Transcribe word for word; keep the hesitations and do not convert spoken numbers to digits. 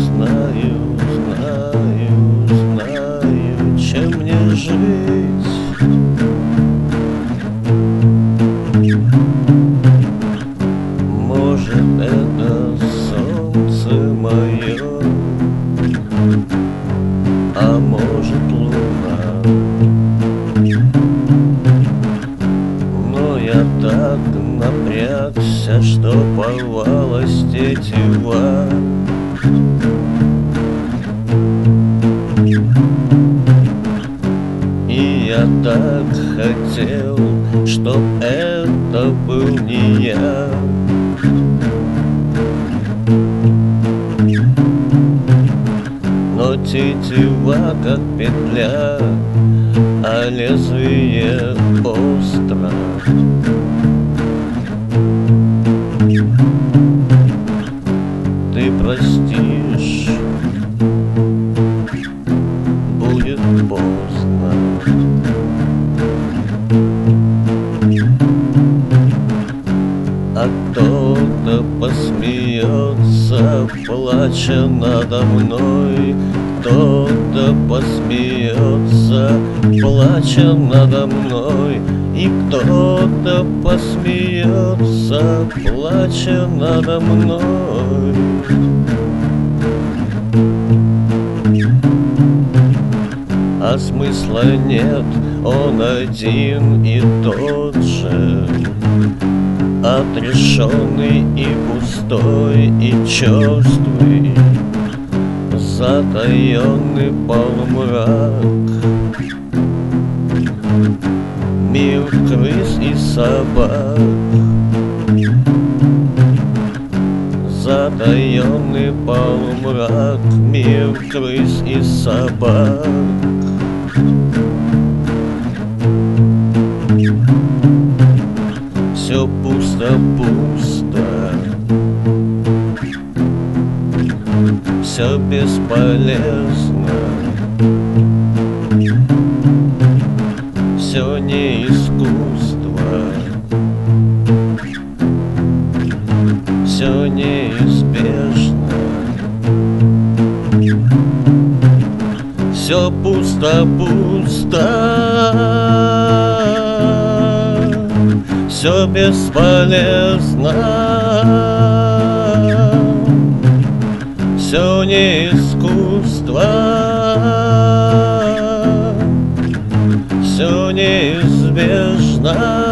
знаю, знаю, знаю, чем мне жить. Может, это солнце мое, а может, луна. Но я так напрягся, что порвалась тетива. И я так хотел, чтоб это был не я. Но тетива как петля, а лезвие остро. Ты простишь, будет поздно. А кто-то посмеется, плача надо мной. Кто-то посмеется, плача надо мной. И кто-то посмеется, плача надо мной. А смысла нет, он один и тот же, отрешенный и пустой, и черствый, затаенный полумрак. Мир крыс и собак, затаенный полумрак. Мир крыс и собак. Все пусто-пусто, все бесполезно, все не искусство, все неизбежно. Все пусто-пусто, все бесполезно, все не искусство, все неизбежно.